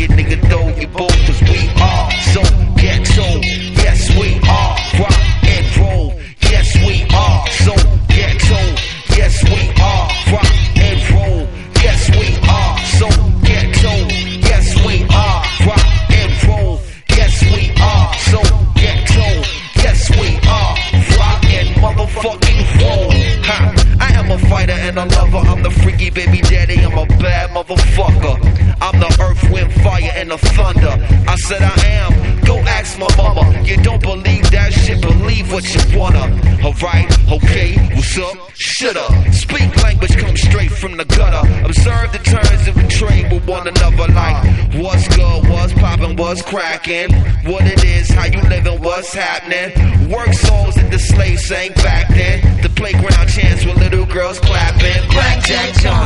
it, nigga, throw your boat, cause we are so ghetto. Yes, we are rock and roll. Yes, we are so ghetto. Yes, we are rock and roll. Yes, we are so ghetto. Yes, we are rock and roll. Yes, we are so ghetto. Yes, we are rock and motherfucking roll. Ha! I am a fighter and a lover. I'm the freaky baby daddy. I'm a bad motherfucker. I'm the earth, wind, fire, and the thunder. I said I am. Go ask my mama. You don't believe that shit, believe what you wanna. Alright, okay, what's up? Shut up. Speak language, come straight from the gutter. Observe the turns that we trade with one another. Like, what's good, what's poppin', what's crackin', what it is, how you livin', what's happening. Work songs that the slaves sang back then. The playground chants with little girls clapping. Blackjack Johnson.